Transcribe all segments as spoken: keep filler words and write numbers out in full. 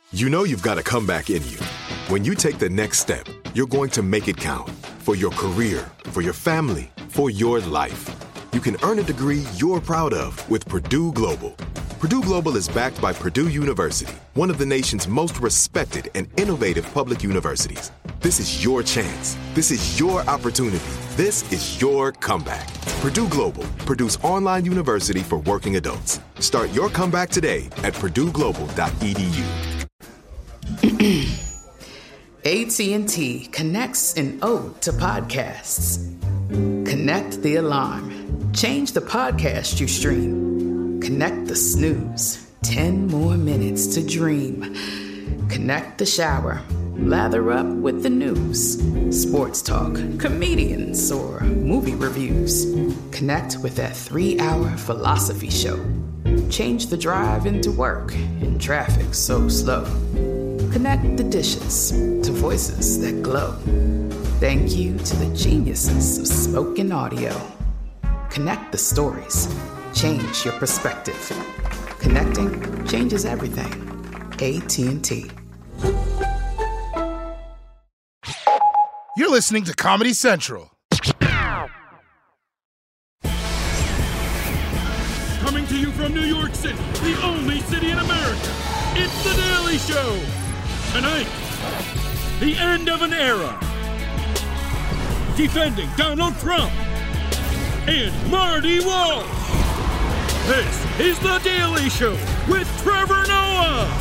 You know you've got a comeback in you. When you take the next step, you're going to make it count. For your career, for your family, for your life. You can earn a degree you're proud of with Purdue Global. Purdue Global is backed by Purdue University, one of the nation's most respected and innovative public universities. This is your chance. This is your opportunity. This is your comeback. Purdue Global, Purdue's online university for working adults. Start your comeback today at purdue global dot e d u. A T and T connects an ode to podcasts. Connect the alarm. Change the podcast you stream. Connect the snooze. Ten more minutes to dream. Connect the shower. Lather up with the news. Sports talk, comedians, or movie reviews. Connect with that three-hour philosophy show. Change the drive into work in traffic so slow. Connect the dishes to voices that glow. Thank you to the geniuses of spoken audio. Connect the stories. Change your perspective. Connecting changes everything. A T and T. You're listening to Comedy Central. Coming to you from New York City, the only city in America, it's The Daily Show. Tonight, the end of an era. Defending Donald Trump and Marty Walsh. This is The Daily Show with Trevor Noah.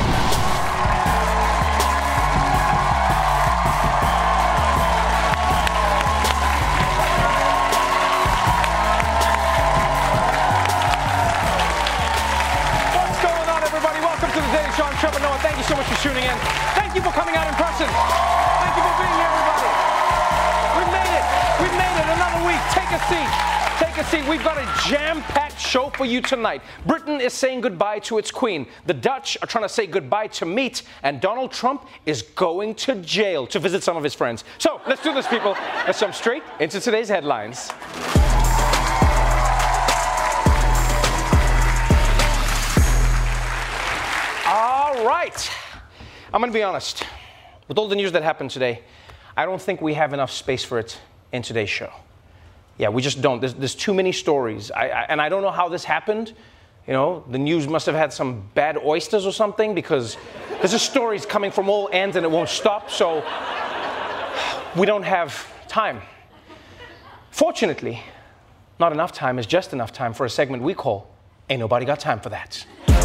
Sean, Trevor Noah, thank you so much for tuning in. Thank you for coming out in person. Thank you for being here, everybody. We made it. We made it another week. Take a seat. Take a seat. We've got a jam-packed show for you tonight. Britain is saying goodbye to its queen. The Dutch are trying to say goodbye to meat. And Donald Trump is going to jail to visit some of his friends. So let's do this, people. Let's jump straight into today's headlines. All right. I'm going to be honest. With all the news that happened today, I don't think we have enough space for it in today's show. Yeah, we just don't. There's, there's too many stories. I, I, and I don't know how this happened. You know, the news must have had some bad oysters or something because there's just stories coming from all ends and it won't stop. So we don't have time. Fortunately, not enough time is just enough time for a segment we call Ain't Nobody Got Time for That.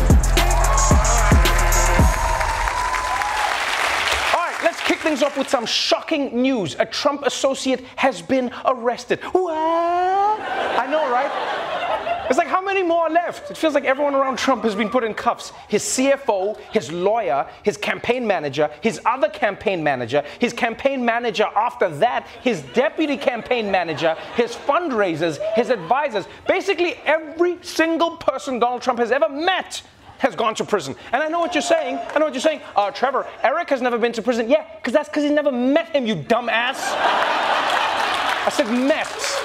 Kick things off with some shocking news. A Trump associate has been arrested. What? I know, right? It's like, how many more are left? It feels like everyone around Trump has been put in cuffs. His C F O, his lawyer, his campaign manager, his other campaign manager, his campaign manager after that, his deputy campaign manager, his fundraisers, his advisors. Basically, every single person Donald Trump has ever met has gone to prison. And I know what you're saying. I know what you're saying. Uh, Trevor, Eric has never been to prison. Yeah, because that's because he never met him, you dumbass. I said met.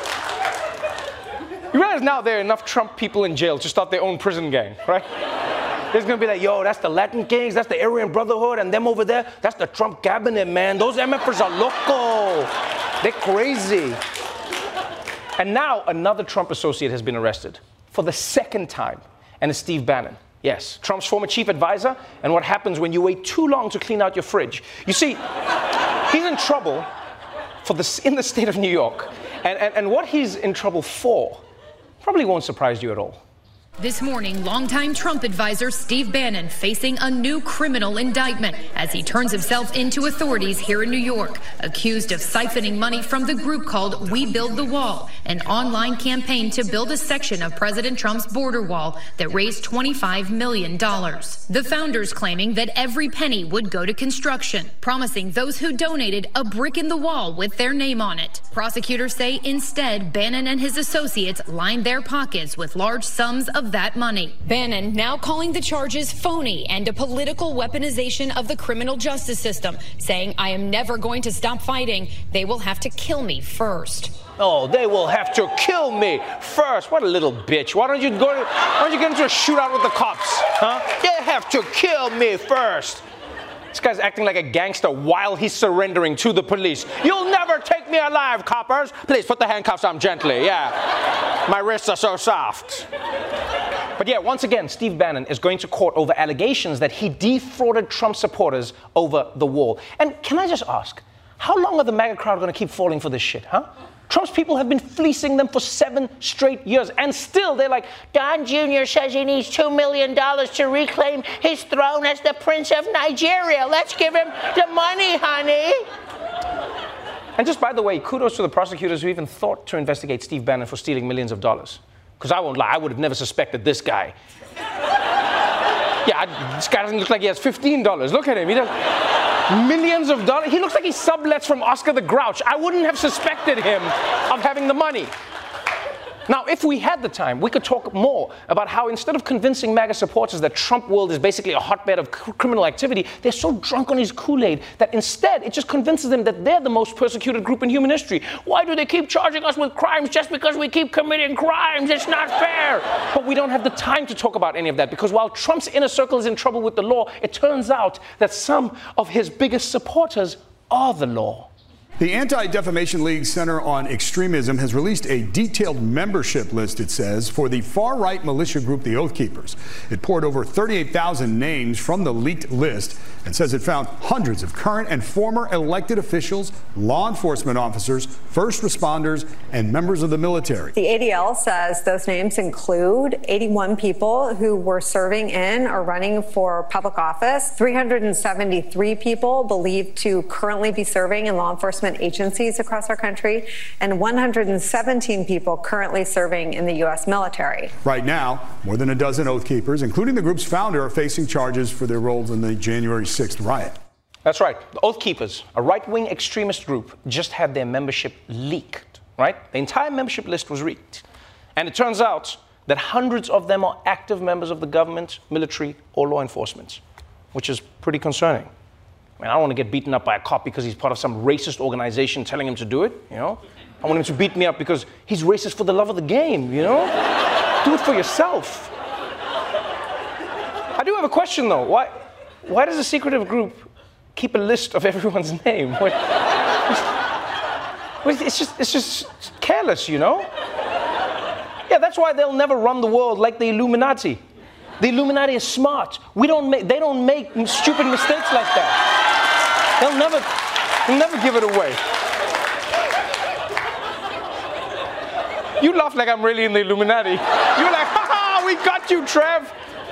You realize now there are enough Trump people in jail to start their own prison gang, right? There's going to be like, yo, that's the Latin Kings, that's the Aryan Brotherhood, and them over there, that's the Trump cabinet, man. Those M Fers are loco. They're crazy. And now another Trump associate has been arrested for the second time, and it's Steve Bannon. Yes, Trump's former chief advisor, and what happens when you wait too long to clean out your fridge. You see, he's in trouble for this in the state of New York, and, and, and what he's in trouble for probably won't surprise you at all. This morning, longtime Trump advisor Steve Bannon facing a new criminal indictment as he turns himself into authorities here in New York, accused of siphoning money from the group called We Build the Wall, an online campaign to build a section of President Trump's border wall that raised twenty-five million dollars. The founders claiming that every penny would go to construction, promising those who donated a brick in the wall with their name on it. Prosecutors say instead, Bannon and his associates lined their pockets with large sums of of that money. Bannon now calling the charges phony and a political weaponization of the criminal justice system, saying, I am never going to stop fighting. They will have to kill me first. Oh, they will have to kill me first. What a little bitch. Why don't you go to, why don't you get into a shootout with the cops? Huh? They have to kill me first. This guy's acting like a gangster while he's surrendering to the police. You'll never take me alive, coppers. Please put the handcuffs on gently. Yeah. My wrists are so soft. But yeah, once again, Steve Bannon is going to court over allegations that he defrauded Trump supporters over the wall. And can I just ask, how long are the MAGA crowd going to keep falling for this shit, huh? Trump's people have been fleecing them for seven straight years, and still they're like, Don Junior says he needs two million dollars to reclaim his throne as the Prince of Nigeria. Let's give him the money, honey. And just by the way, kudos to the prosecutors who even thought to investigate Steve Bannon for stealing millions of dollars. Because I won't lie, I would have never suspected this guy. Yeah, I, this guy doesn't look like he has fifteen dollars. Look at him. He does millions of dollars. He looks like he sublets from Oscar the Grouch. I wouldn't have suspected him of having the money. Now, if we had the time, we could talk more about how instead of convincing MAGA supporters that Trump world is basically a hotbed of cr- criminal activity, they're so drunk on his Kool-Aid that instead it just convinces them that they're the most persecuted group in human history. Why do they keep charging us with crimes just because we keep committing crimes? It's not fair. But we don't have the time to talk about any of that because while Trump's inner circle is in trouble with the law, it turns out that some of his biggest supporters are the law. The Anti-Defamation League Center on Extremism has released a detailed membership list, it says, for the far-right militia group, the Oath Keepers. It poured over thirty-eight thousand names from the leaked list and says it found hundreds of current and former elected officials, law enforcement officers, first responders, and members of the military. The A D L says those names include eighty-one people who were serving in or running for public office, three hundred seventy-three people believed to currently be serving in law enforcement agencies across our country, and one hundred seventeen people currently serving in the U S military. Right now, more than a dozen Oath Keepers, including the group's founder, are facing charges for their roles in the January sixth riot. That's right. The Oath Keepers, a right-wing extremist group, just had their membership leaked, right? The entire membership list was leaked. And it turns out that hundreds of them are active members of the government, military, or law enforcement, which is pretty concerning. I mean, I don't want to get beaten up by a cop because he's part of some racist organization telling him to do it, you know? I want him to beat me up because he's racist for the love of the game, you know? Do it for yourself. I do have a question, though. Why, why does a secretive group keep a list of everyone's name? What, it's just, it's just careless, you know? Yeah, that's why they'll never run the world like the Illuminati. The Illuminati is smart. We don't make, they don't make stupid mistakes like that. They'll never, they'll never give it away. You laugh like I'm really in the Illuminati. You're like, ha ha, we got you, Trev.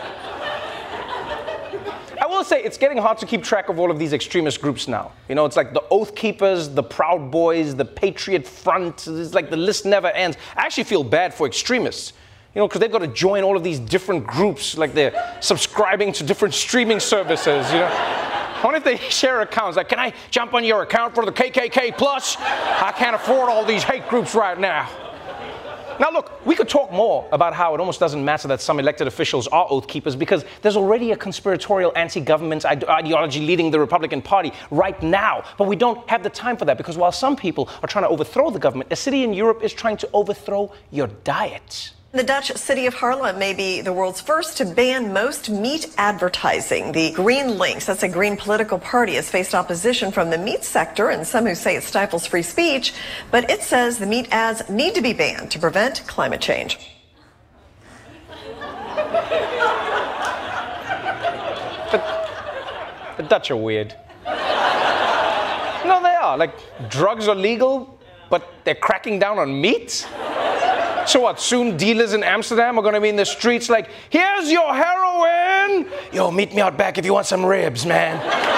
I will say it's getting hard to keep track of all of these extremist groups now. You know, it's like the Oath Keepers, the Proud Boys, the Patriot Front. It's like the list never ends. I actually feel bad for extremists. You know, because they've got to join all of these different groups, like they're subscribing to different streaming services, you know. I wonder if they share accounts. Like, can I jump on your account for the K K K plus? I can't afford all these hate groups right now. Now, look, we could talk more about how it almost doesn't matter that some elected officials are Oath Keepers because there's already a conspiratorial anti-government ide- ideology leading the Republican Party right now. But we don't have the time for that because while some people are trying to overthrow the government, a city in Europe is trying to overthrow your diet. The Dutch city of Haarlem may be the world's first to ban most meat advertising. The Green Links, that's a green political party, has faced opposition from the meat sector and some who say it stifles free speech. But it says the meat ads need to be banned to prevent climate change. But the Dutch are weird. No, they are. Like, drugs are legal, but they're cracking down on meat? So what, soon dealers in Amsterdam are going to be in the streets like, here's your heroin! Yo, meet me out back if you want some ribs, man.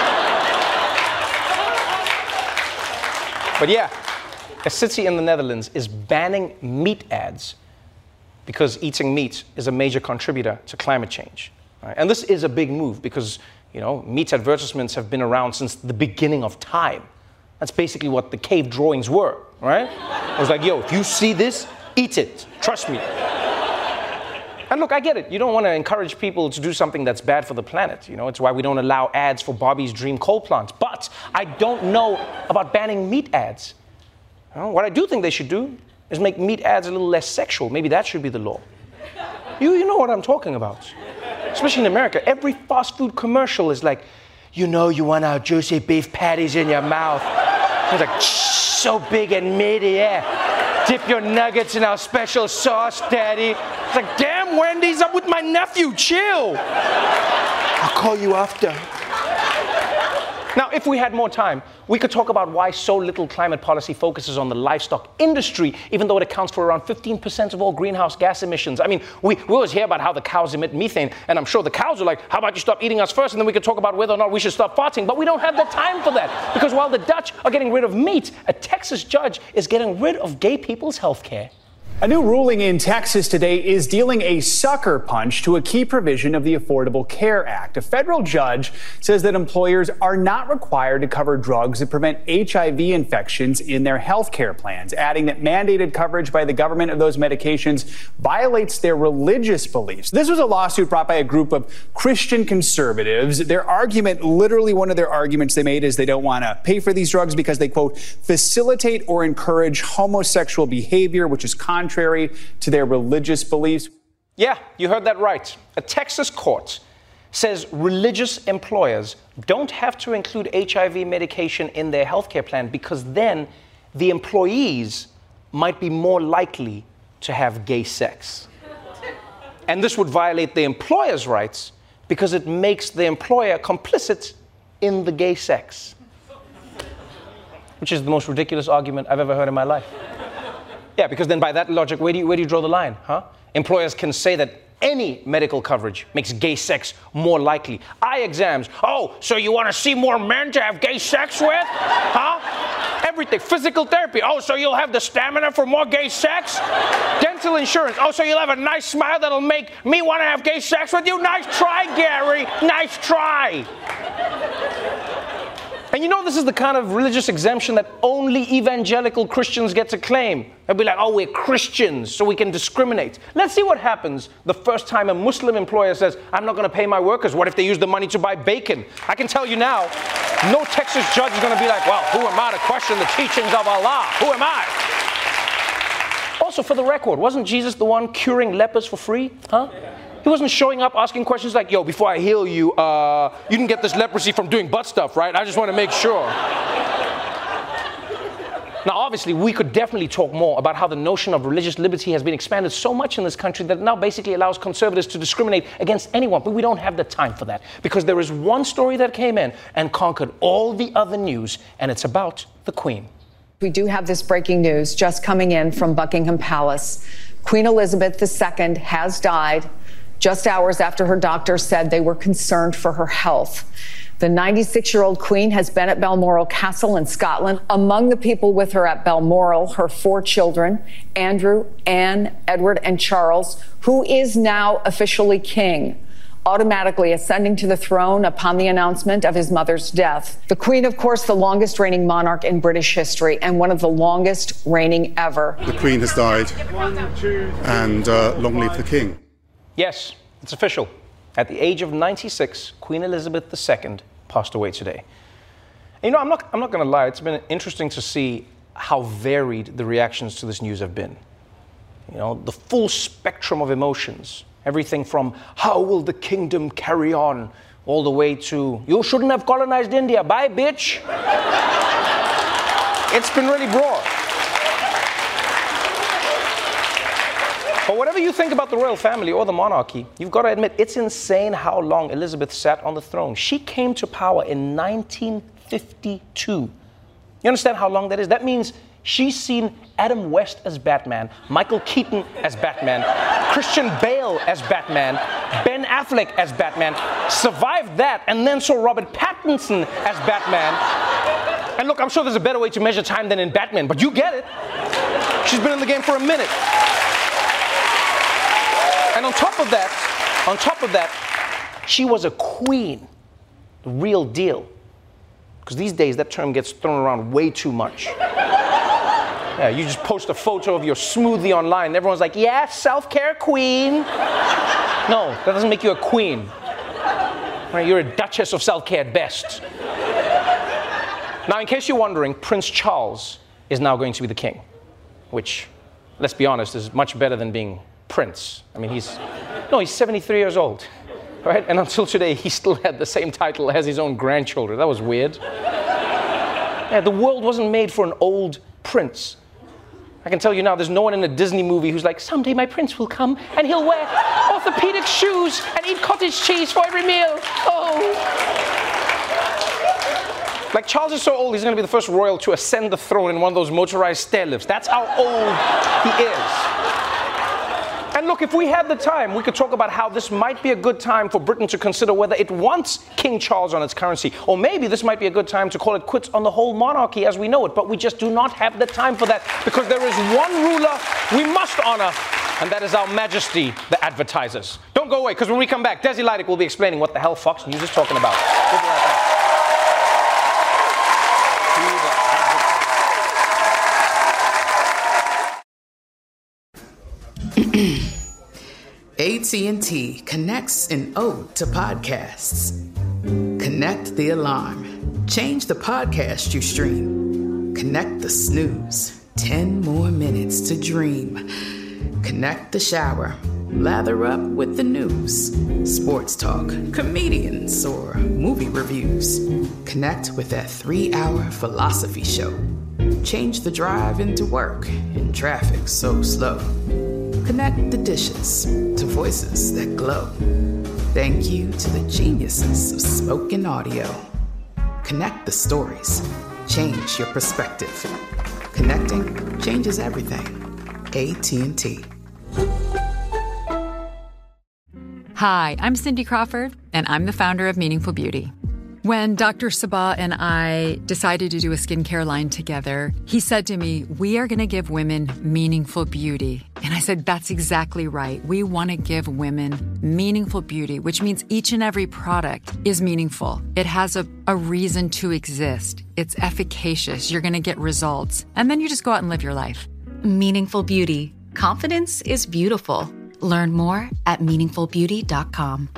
But yeah, a city in the Netherlands is banning meat ads because eating meat is a major contributor to climate change. Right? And this is a big move because, you know, meat advertisements have been around since the beginning of time. That's basically what the cave drawings were, right? It was like, yo, if you see this, eat it. Trust me. And And look, I get it. You don't want to encourage people to do something that's bad for the planet. You know, it's why we don't allow ads for Bobby's Dream coal plant. But I don't know about banning meat ads. You know, what I do think they should do is make meat ads a little less sexual. Maybe that should be the law. You, you know what I'm talking about. Especially in America, every fast food commercial is like, you know you want our juicy beef patties in your mouth. It's like, so big and meaty, yeah. Dip your nuggets in our special sauce, Daddy. It's like, damn, Wendy's, I'm with my nephew, chill. I'll call you after. Now, if we had more time, we could talk about why so little climate policy focuses on the livestock industry, even though it accounts for around fifteen percent of all greenhouse gas emissions. I mean, we, we always hear about how the cows emit methane, and I'm sure the cows are like, how about you stop eating us first, and then we could talk about whether or not we should stop farting. But we don't have the time for that, because while the Dutch are getting rid of meat, a Texas judge is getting rid of gay people's health care. A new ruling in Texas today is dealing a sucker punch to a key provision of the Affordable Care Act. A federal judge says that employers are not required to cover drugs that prevent H I V infections in their health care plans, adding that mandated coverage by the government of those medications violates their religious beliefs. This was a lawsuit brought by a group of Christian conservatives. Their argument, literally one of their arguments they made, is they don't want to pay for these drugs because they, quote, facilitate or encourage homosexual behavior, which is contrary contrary to their religious beliefs. Yeah, you heard that right. A Texas court says religious employers don't have to include H I V medication in their healthcare plan because then the employees might be more likely to have gay sex. And this would violate the employer's rights because it makes the employer complicit in the gay sex. Which is the most ridiculous argument I've ever heard in my life. Yeah, because then by that logic, where do you, where do you draw the line, huh? Employers can say that any medical coverage makes gay sex more likely. Eye exams. Oh, so you want to see more men to have gay sex with? Huh? Everything. Physical therapy. Oh, so you'll have the stamina for more gay sex? Dental insurance. Oh, so you'll have a nice smile that'll make me want to have gay sex with you? Nice try, Gary. Nice try. And you know this is the kind of religious exemption that only evangelical Christians get to claim. They'll be like, oh, we're Christians, so we can discriminate. Let's see what happens the first time a Muslim employer says, I'm not going to pay my workers. What if they use the money to buy bacon? I can tell you now, no Texas judge is going to be like, well, who am I to question the teachings of Allah? Who am I? Also, for the record, wasn't Jesus the one curing lepers for free? Huh? He wasn't showing up asking questions like, yo, before I heal you, uh, you didn't get this leprosy from doing butt stuff, right? I just want to make sure. Now, obviously, we could definitely talk more about how the notion of religious liberty has been expanded so much in this country that it now basically allows conservatives to discriminate against anyone. But we don't have the time for that because there is one story that came in and conquered all the other news, and it's about the Queen. We do have this breaking news just coming in from Buckingham Palace. Queen Elizabeth the Second has died just hours after her doctors said they were concerned for her health. The ninety-six-year-old Queen has been at Balmoral Castle in Scotland. Among the people with her at Balmoral, her four children, Andrew, Anne, Edward, and Charles, who is now officially king, automatically ascending to the throne upon the announcement of his mother's death. The Queen, of course, the longest reigning monarch in British history and one of the longest reigning ever. The Queen has died, and uh, long live the King. Yes, it's official. At the age of ninety-six, Queen Elizabeth the Second passed away today. And you know, I'm not, I'm not going to lie, it's been interesting to see how varied the reactions to this news have been. You know, the full spectrum of emotions. Everything from, how will the kingdom carry on, all the way to, you shouldn't have colonized India, bye, bitch. It's been really broad. But whatever you think about the royal family or the monarchy, you've got to admit, it's insane how long Elizabeth sat on the throne. She came to power in nineteen fifty-two. You understand how long that is? That means she's seen Adam West as Batman, Michael Keaton as Batman, Christian Bale as Batman, Ben Affleck as Batman, survived that, and then saw Robert Pattinson as Batman. And look, I'm sure there's a better way to measure time than in Batman, but you get it. She's been in the game for a minute. And on top of that, on top of that, she was a queen, the real deal. Because these days, that term gets thrown around way too much. Yeah, you just post a photo of your smoothie online, and everyone's like, yeah, self-care queen. No, that doesn't make you a queen. Right, you're a duchess of self-care at best. Now, in case you're wondering, Prince Charles is now going to be the king, which, let's be honest, is much better than being prince. I mean, he's, no, he's seventy-three years old, right? And until today, he still had the same title as his own grandchildren. That was weird. Yeah, the world wasn't made for an old prince. I can tell you now, there's no one in a Disney movie who's like, someday my prince will come and he'll wear orthopedic shoes and eat cottage cheese for every meal. Oh. Like, Charles is so old, he's going to be the first royal to ascend the throne in one of those motorized stair lifts. That's how old he is. And look, if we had the time, we could talk about how this might be a good time for Britain to consider whether it wants King Charles on its currency. Or maybe this might be a good time to call it quits on the whole monarchy as we know it. But we just do not have the time for that, because there is one ruler we must honor, and that is our Majesty, the advertisers. Don't go away, because when we come back, Desi Lydic will be explaining what the hell Fox News is talking about. We'll be right back. A T and T connects an ode to podcasts. Connect the alarm. Change the podcast you stream. Connect the snooze. Ten more minutes to dream. Connect the shower. Lather up with the news. Sports talk, comedians, or movie reviews. Connect with that three-hour philosophy show. Change the drive into work in traffic so slow. Connect the dishes to voices that glow. Thank you to the geniuses of spoken audio. Connect the stories. Change your perspective. Connecting changes everything. A T and T. Hi, I'm Cindy Crawford, and I'm the founder of Meaningful Beauty. When Doctor Sabah and I decided to do a skincare line together, he said to me, we are going to give women meaningful beauty. And I said, that's exactly right. We want to give women meaningful beauty, which means each and every product is meaningful. It has a, a reason to exist. It's efficacious. You're going to get results. And then you just go out and live your life. Meaningful Beauty. Confidence is beautiful. Learn more at meaningful beauty dot com.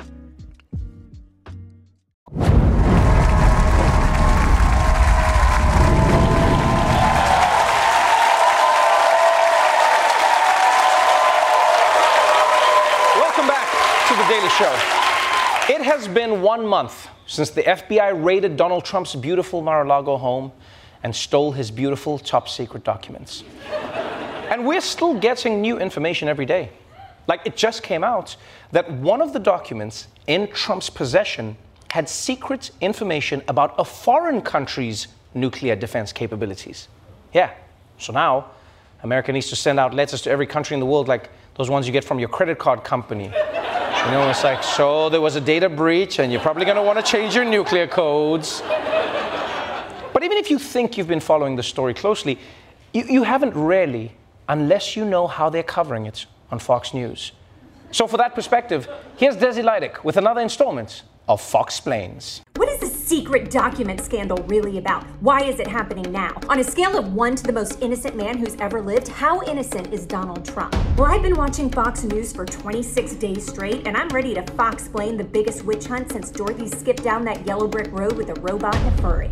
Daily Show. It has been one month since the F B I raided Donald Trump's beautiful Mar-a-Lago home and stole his beautiful top-secret documents. And we're still getting new information every day. Like, it just came out that one of the documents in Trump's possession had secret information about a foreign country's nuclear defense capabilities. Yeah, so now America needs to send out letters to every country in the world, like those ones you get from your credit card company. You know, it's like, so there was a data breach and you're probably going to want to change your nuclear codes. But even if you think you've been following the story closely, you, you haven't really, unless you know how they're covering it on Fox News. So for that perspective, here's Desi Lydic with another installment of Foxplains. What is the secret document scandal really about? Why is it happening now? On a scale of one to the most innocent man who's ever lived, how innocent is Donald Trump? Well, I've been watching Fox News for twenty-six days straight, and I'm ready to Foxplain the biggest witch hunt since Dorothy skipped down that yellow brick road with a robot and a furry.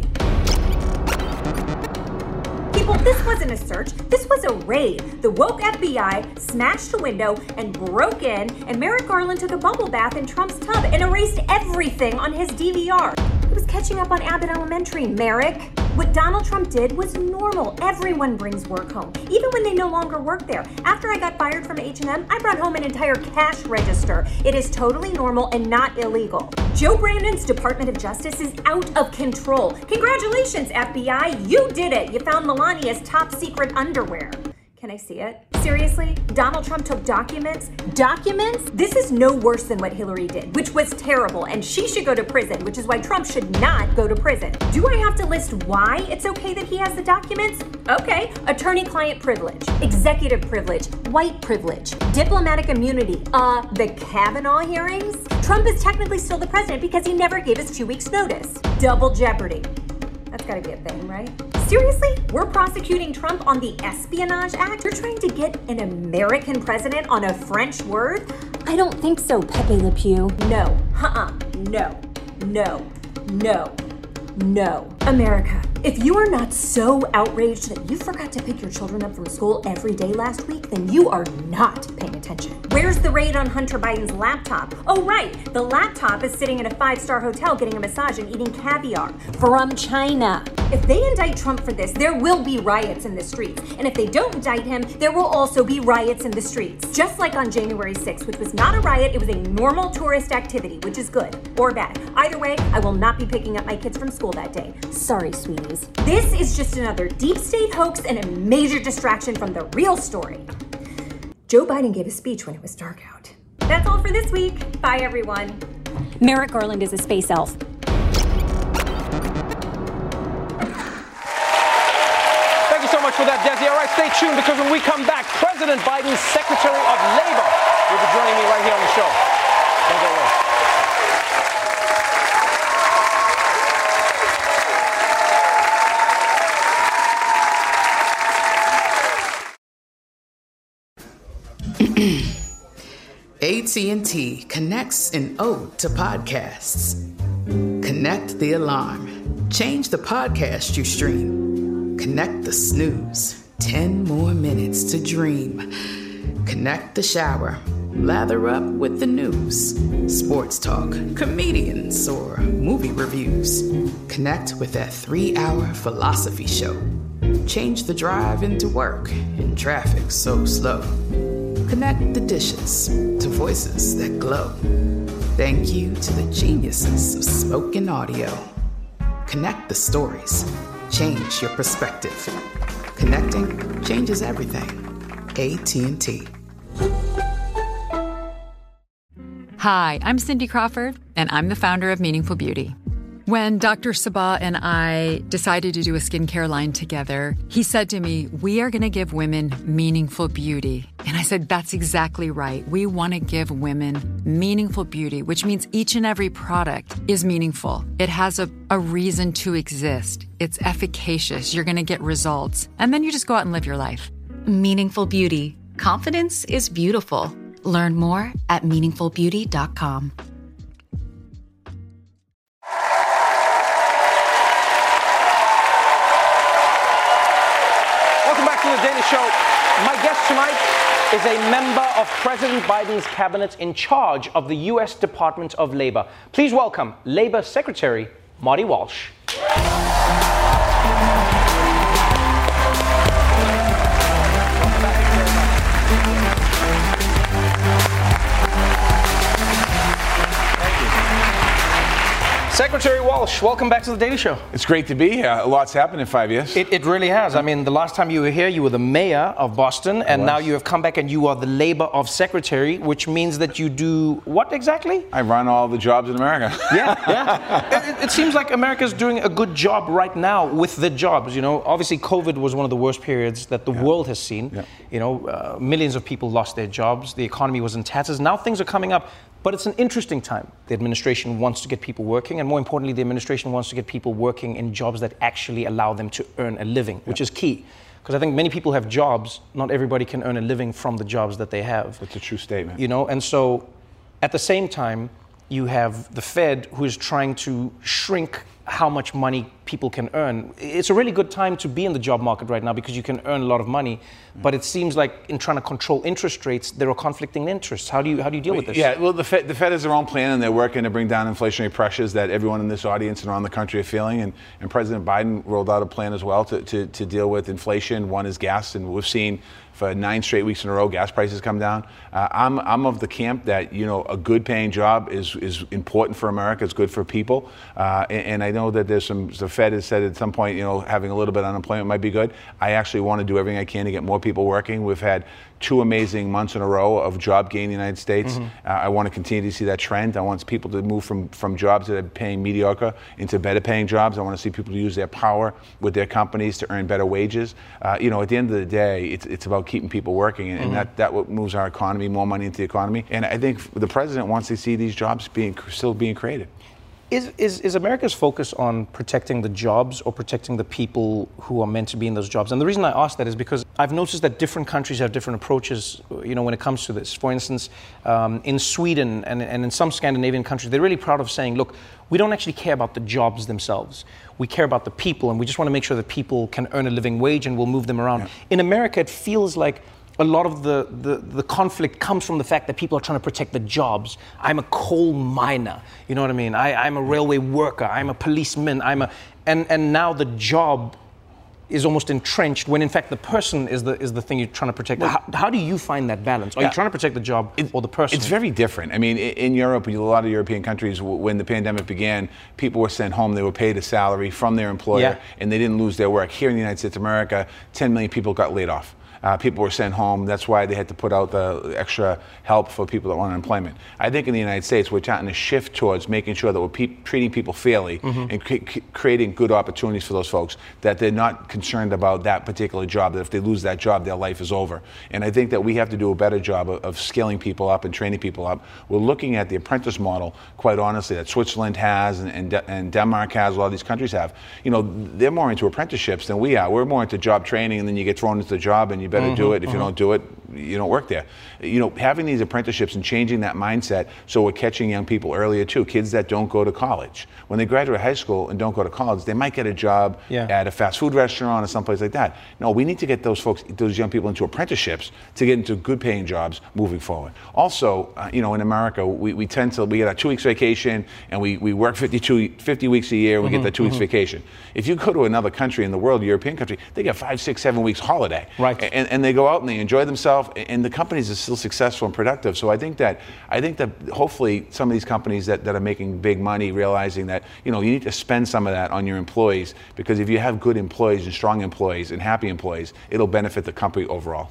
People, this wasn't a search, this was a raid. The woke F B I smashed a window and broke in, and Merrick Garland took a bubble bath in Trump's tub and erased everything on his D V R. He was catching up on Abbott Elementary, Merrick. What Donald Trump did was normal. Everyone brings work home, even when they no longer work there. After I got fired from H and M, I brought home an entire cash register. It is totally normal and not illegal. Joe Brandon's Department of Justice is out of control. Congratulations, F B I, you did it. You found Melania's top secret underwear. Can I see it? Seriously? Donald Trump took documents? Documents? This is no worse than what Hillary did, which was terrible, and she should go to prison, which is why Trump should not go to prison. Do I have to list why it's okay that he has the documents? Okay. Attorney-client privilege, executive privilege, white privilege, diplomatic immunity, uh, the Kavanaugh hearings? Trump is technically still the president because he never gave us two weeks' notice. Double jeopardy. That's gotta be a thing, right? Seriously? We're prosecuting Trump on the Espionage Act? You're trying to get an American president on a French word? I don't think so, Pepe Le Pew. No. Uh-uh. No. No. No. No. America, if you are not so outraged that you forgot to pick your children up from school every day last week, then you are not paying attention. Where's the raid on Hunter Biden's laptop? Oh, right. The laptop is sitting in a five-star hotel getting a massage and eating caviar from China. If they indict Trump for this, there will be riots in the streets. And if they don't indict him, there will also be riots in the streets. Just like on January sixth, which was not a riot, it was a normal tourist activity, which is good or bad. Either way, I will not be picking up my kids from school that day. Sorry, sweeties. This is just another deep state hoax and a major distraction from the real story. Joe Biden gave a speech when it was dark out. That's all for this week. Bye, everyone. Merrick Garland is a space elf. Thank you so much for that, Desi. All right, stay tuned because when we come back, President Biden's Secretary of Labor will be joining me right here on the show. Don't go away. A T and T connects an ode to podcasts. Connect the alarm. Change the podcast you stream. Connect the snooze. Ten more minutes to dream. Connect the shower. Lather up with the news. Sports talk, comedians, or movie reviews. Connect with that three-hour philosophy show. Change the drive into work in traffic so slow. Connect the dishes to voices that glow. Thank you to the geniuses of spoken audio. Connect the stories. Change your perspective. Connecting changes everything. A T and T. Hi, I'm Cindy Crawford, and I'm the founder of Meaningful Beauty. When Doctor Sabah and I decided to do a skincare line together, he said to me, we are going to give women meaningful beauty. And I said, that's exactly right. We want to give women meaningful beauty, which means each and every product is meaningful. It has a, a reason to exist. It's efficacious. You're going to get results. And then you just go out and live your life. Meaningful Beauty. Confidence is beautiful. Learn more at meaningful beauty dot com. The Daily Show. My guest tonight is a member of President Biden's cabinet in charge of the U S Department of Labor. Please welcome Labor Secretary Marty Walsh. Secretary Walsh, welcome back to the Daily Show. It's great to be here. A lot's happened in five years. It, it really has. I mean, the last time you were here, you were the mayor of Boston, and now you have come back and you are the Labor of Secretary, which means that you do what exactly? I run all the jobs in America. Yeah, yeah. it, it seems like America's doing a good job right now with the jobs. You know, obviously COVID was one of the worst periods that the yeah. world has seen. Yeah. You know, uh, millions of people lost their jobs. The economy was in tatters. Now things are coming up. But it's an interesting time. The administration wants to get people working, and more importantly, the administration wants to get people working in jobs that actually allow them to earn a living, which is key. Because I think many people have jobs, not everybody can earn a living from the jobs that they have. That's a true statement. You know, and so at the same time, you have the Fed who is trying to shrink how much money people can earn. It's a really good time to be in the job market right now because you can earn a lot of money, but it seems like in trying to control interest rates, there are conflicting interests. How do you how do you deal with this? Yeah, well, the Fed, the Fed has their own plan, and they're working to bring down inflationary pressures that everyone in this audience and around the country are feeling. And, and President Biden rolled out a plan as well to, to, to deal with inflation. One is gas, and we've seen for nine straight weeks in a row, gas prices come down. Uh, I'm I'm of the camp that, you know, a good paying job is is important for America. It's good for people. Uh, and, and I know that there's some, the Fed has said at some point, you know, having a little bit of unemployment might be good. I actually want to do everything I can to get more people working. We've had two amazing months in a row of job gain in the United States. Mm-hmm. Uh, I want to continue to see that trend. I want people to move from, from jobs that are paying mediocre into better paying jobs. I want to see people use their power with their companies to earn better wages. Uh, you know, at the end of the day, it's it's about keeping people working, and, mm-hmm. and that, that what moves our economy, more money into the economy. And I think the president wants to see these jobs being still being created. Is, is is America's focus on protecting the jobs or protecting the people who are meant to be in those jobs? And the reason I ask that is because I've noticed that different countries have different approaches, you know, when it comes to this. For instance, um, in Sweden and, and in some Scandinavian countries, they're really proud of saying, look, we don't actually care about the jobs themselves. We care about the people, and we just want to make sure that people can earn a living wage and we'll move them around. Yeah. In America, it feels like a lot of the, the, the conflict comes from the fact that people are trying to protect the jobs. I'm a coal miner, you know what I mean? I, I'm a railway worker, I'm a policeman, I'm a... And, and now the job is almost entrenched when in fact the person is the is the thing you're trying to protect. How, how do you find that balance? Are yeah. you trying to protect the job it, or the person? It's very different. I mean, in Europe, a lot of European countries, when the pandemic began, people were sent home, they were paid a salary from their employer, yeah. and they didn't lose their work. Here in the United States of America, ten million people got laid off. Uh, people were sent home. That's why they had to put out the extra help for people that were on unemployment. I think in the United States, we're trying to shift towards making sure that we're pe- treating people fairly mm-hmm. and c- creating good opportunities for those folks, that they're not concerned about that particular job, that if they lose that job, their life is over. And I think that we have to do a better job of, of scaling people up and training people up. We're looking at the apprentice model, quite honestly, that Switzerland has and, and, De- and Denmark has, a lot of these countries have. You know, they're more into apprenticeships than we are. We're more into job training, and then you get thrown into the job and you better mm-hmm, do it. If mm-hmm. you don't do it, you don't work there. You know, having these apprenticeships and changing that mindset, so we're catching young people earlier too, kids that don't go to college. When they graduate high school and don't go to college, they might get a job yeah. at a fast food restaurant or someplace like that. No, we need to get those folks, those young people into apprenticeships to get into good paying jobs moving forward. Also, uh, you know, in America, we, we tend to, we get a two weeks vacation and we, we work fifty-two, fifty weeks a year and we mm-hmm, get that two mm-hmm. weeks vacation. If you go to another country in the world, a European country, they get five, six, seven weeks holiday. Right. And, and they go out and they enjoy themselves, and the companies are still successful and productive. So I think that I think that hopefully some of these companies that, that are making big money, realizing that, you know, you need to spend some of that on your employees, because if you have good employees and strong employees and happy employees, it'll benefit the company overall.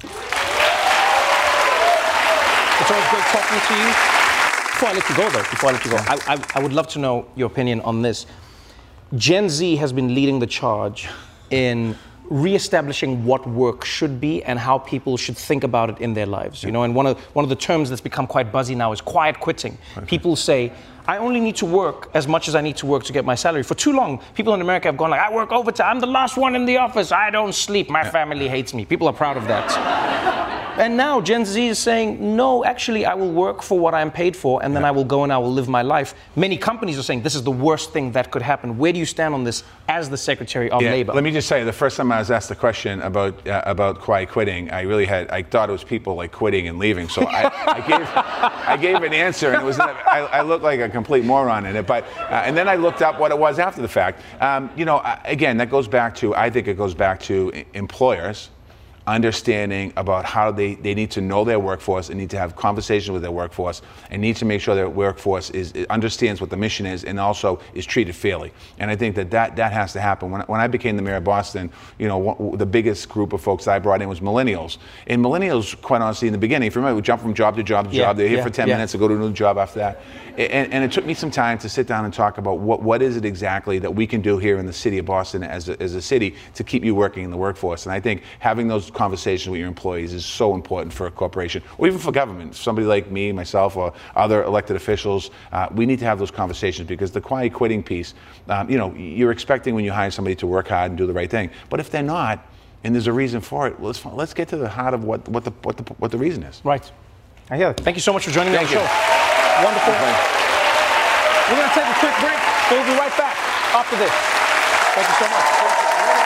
It's always great talking to you. Before I let you go though, before I let you go, I, I, I would love to know your opinion on this. Gen Z has been leading the charge in reestablishing what work should be and how people should think about it in their lives. You know, and one of one of the terms that's become quite buzzy now is quiet quitting. Okay. People say, I only need to work as much as I need to work to get my salary. For too long, people in America have gone like, I work overtime, I'm the last one in the office, I don't sleep, my family hates me. People are proud of that. And now Gen Z is saying, no, actually, I will work for what I'm paid for, and then yeah. I will go and I will live my life. Many companies are saying this is the worst thing that could happen. Where do you stand on this as the Secretary of yeah, Labor? Let me just say, the first time I was asked the question about uh, about quiet quitting, I really had, I thought it was people like quitting and leaving. So I, I gave I gave an answer, and it was, I, I looked like a complete moron in it. But uh, and then I looked up what it was after the fact. Um, you know, again, that goes back to, I think it goes back to employers understanding about how they, they need to know their workforce and need to have conversations with their workforce and need to make sure their workforce is understands what the mission is and also is treated fairly. And I think that that, that has to happen. When, when I became the mayor of Boston, you know, one, the biggest group of folks I brought in was millennials. And millennials, quite honestly, in the beginning, if you remember, we jump from job to job to yeah, job. They're here yeah, for ten yeah. minutes to go to a new job after that. And, and it took me some time to sit down and talk about what, what is it exactly that we can do here in the city of Boston as a, as a city to keep you working in the workforce. And I think having those conversations with your employees is so important for a corporation, or even for government. Somebody like me, myself, or other elected officials, uh, we need to have those conversations, because the quiet quitting piece, um, you know, you're expecting when you hire somebody to work hard and do the right thing. But if they're not, and there's a reason for it, let's let's get to the heart of what what the what the what the reason is. Right. I hear it. Thank you so much for joining me on the you. show. Wonderful. We're going to take a quick break. We'll be right back after this. Thank you so much.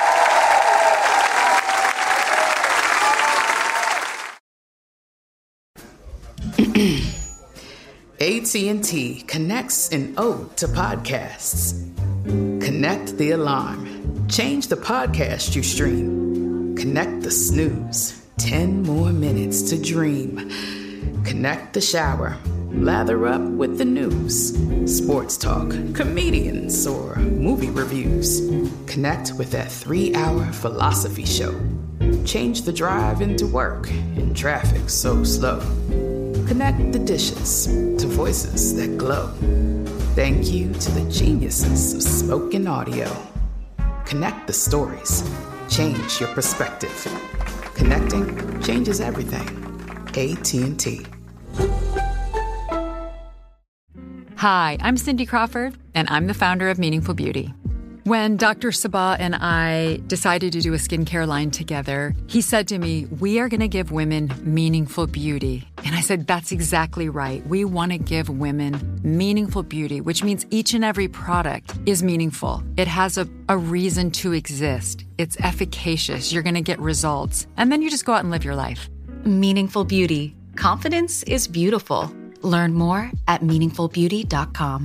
A T and T connects an ode to podcasts. Connect the alarm. Change the podcast you stream. Connect the snooze. Ten more minutes to dream. Connect the shower. Lather up with the news. Sports talk, comedians, or movie reviews. Connect with that three-hour philosophy show. Change the drive into work in traffic so slow. Connect the dishes to voices that glow. Thank you to the geniuses of spoken audio. Connect the stories. Change your perspective. Connecting changes everything. A T and T. Hi, I'm Cindy Crawford, and I'm the founder of Meaningful Beauty. When Doctor Sabah and I decided to do a skincare line together, he said to me, we are going to give women meaningful beauty. And I said, that's exactly right. We want to give women meaningful beauty, which means each and every product is meaningful. It has a, a reason to exist. It's efficacious. You're going to get results. And then you just go out and live your life. Meaningful Beauty. Confidence is beautiful. Learn more at meaningful beauty dot com.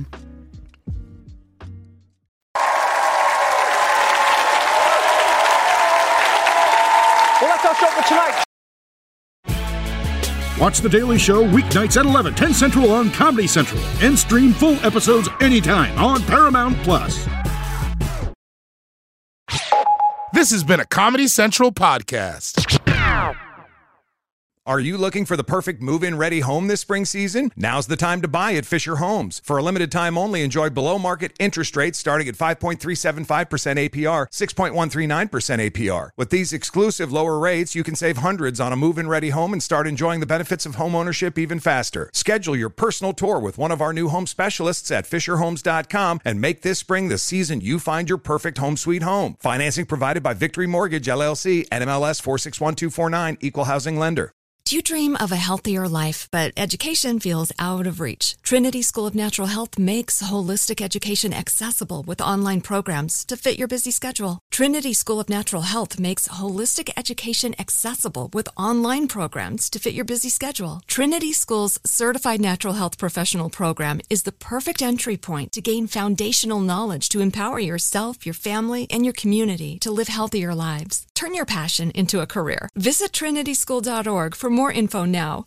Well, that's our show for tonight. Watch The Daily Show weeknights at eleven, ten Central on Comedy Central. And stream full episodes anytime on Paramount Plus. This has been a Comedy Central podcast. Are you looking for the perfect move-in ready home this spring season? Now's the time to buy at Fisher Homes. For a limited time only, enjoy below-market interest rates starting at five point three seven five percent A P R, six point one three nine percent A P R. With these exclusive lower rates, you can save hundreds on a move-in ready home and start enjoying the benefits of homeownership even faster. Schedule your personal tour with one of our new home specialists at fisher homes dot com and make this spring the season you find your perfect home sweet home. Financing provided by Victory Mortgage, L L C, N M L S four six one two four nine, Equal Housing Lender. Do you dream of a healthier life, but education feels out of reach? Trinity School of Natural Health makes holistic education accessible with online programs to fit your busy schedule. Trinity School of Natural Health makes holistic education accessible with online programs to fit your busy schedule. Trinity School's Certified Natural Health Professional Program is the perfect entry point to gain foundational knowledge to empower yourself, your family, and your community to live healthier lives. Turn your passion into a career. Visit trinity school dot org for more info now.